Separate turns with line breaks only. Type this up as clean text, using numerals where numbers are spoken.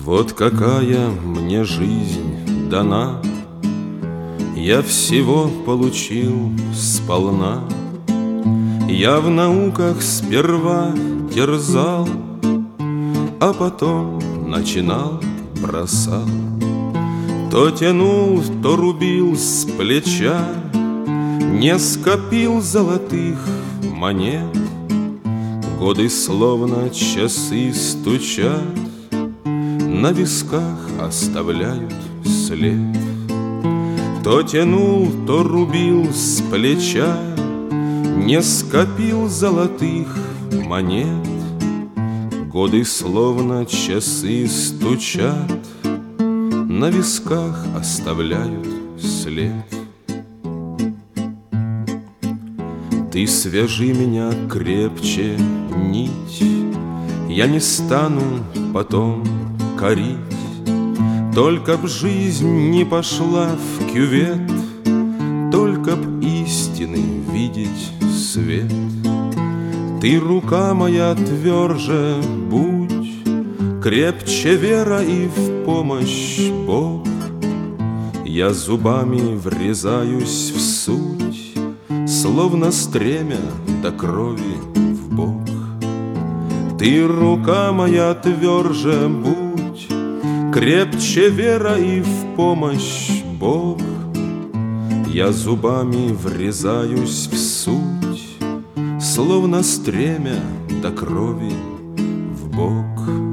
Вот какая мне жизнь дана, я всего получил сполна. Я в науках сперва дерзал, а потом начинал, бросал. То тянул, то рубил с плеча, не скопил золотых монет. Годы словно часы стучат, на висках оставляют след. То тянул, то рубил с плеча, не скопил золотых монет. Годы словно часы стучат, на висках оставляют след. Ты свяжи меня крепче нить, я не стану потом корить. Только б жизнь не пошла в кювет, только б истины видеть свет. Ты, рука моя, тверже будь, крепче вера и в помощь Бог. Я зубами врезаюсь в суть, словно стремя до крови в бок. Ты, рука моя, тверже будь, крепче вера и в помощь Бог. Я зубами врезаюсь в суть, словно стремя до крови в бок.